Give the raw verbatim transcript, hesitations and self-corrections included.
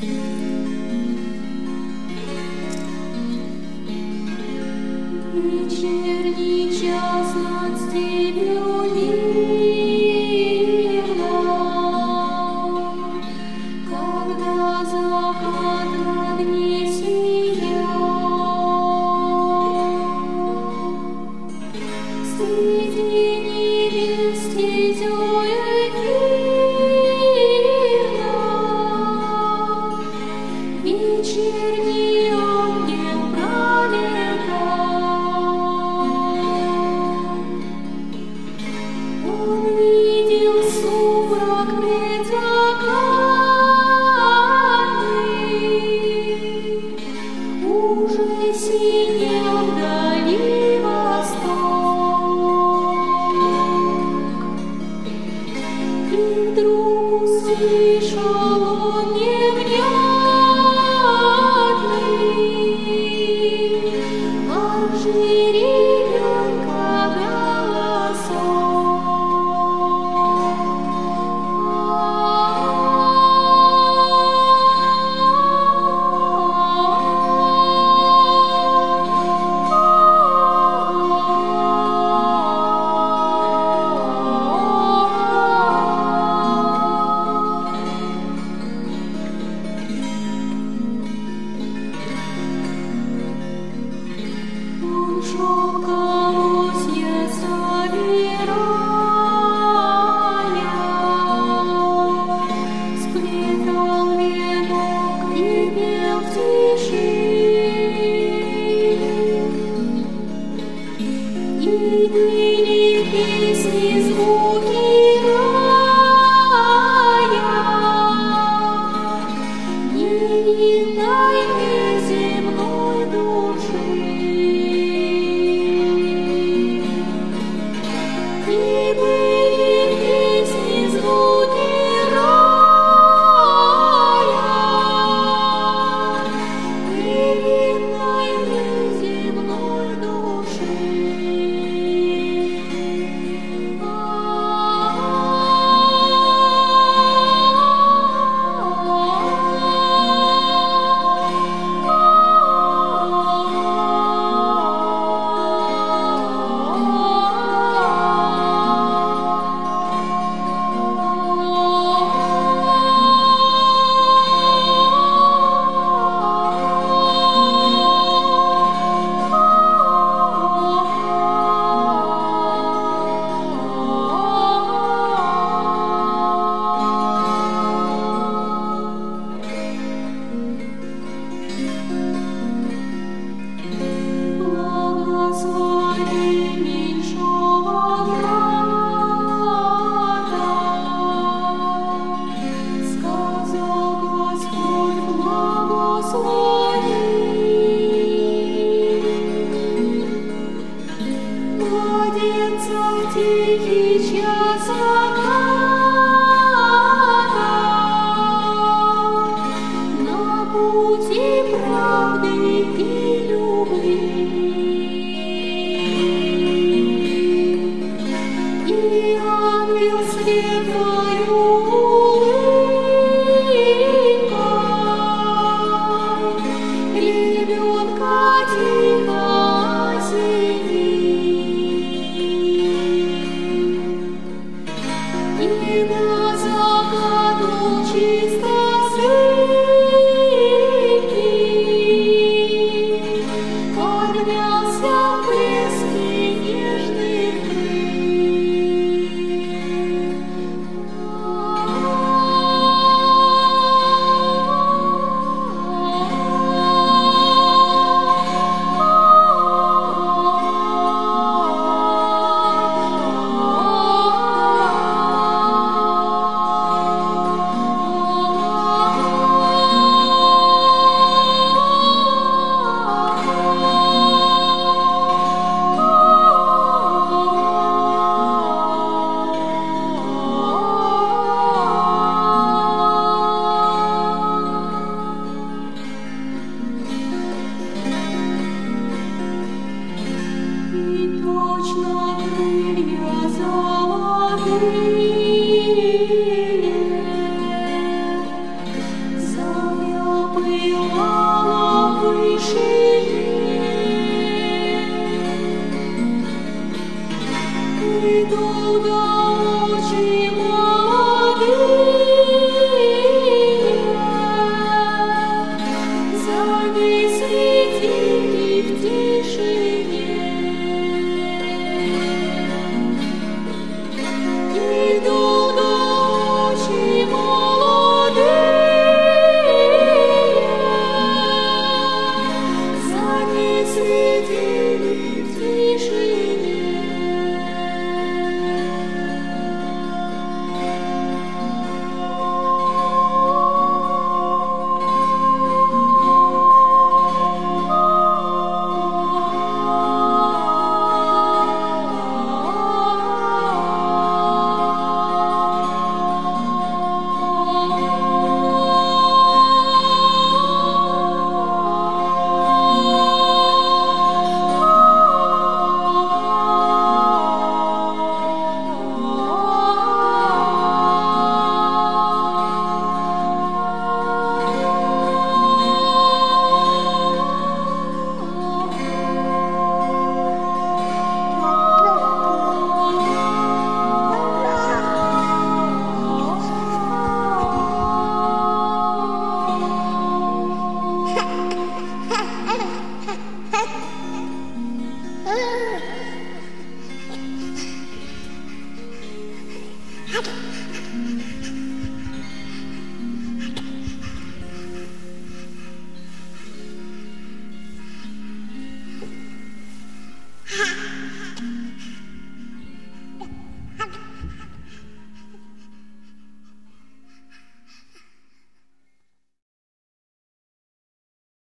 Вечерний час над степью мирно, когда закат в огне сияет, среди небес стезёет мирно, вечерний ангел пролетал. Он видел сумрак предзакатный, уже синел вдали восток. И вдруг услышал он невнятный от жеребенка Он шел колосья собирая, сплетал венок и пел в тиши. И были песни, звуки рая, невинной неземной души. И были песни, звуки рая, невинной неземной души. Благослови меньшого брата, сказал Господь, благослови. Младенца в тихий час заката на пути правды и любви. И ангел светлою улыбкой ребенка тихо осенит. И на закат лучисто сыпет Ты долго очень молодые, зависли тихи в тишине. Ты долго очень молодые, зависли тихи в тишине. Okay.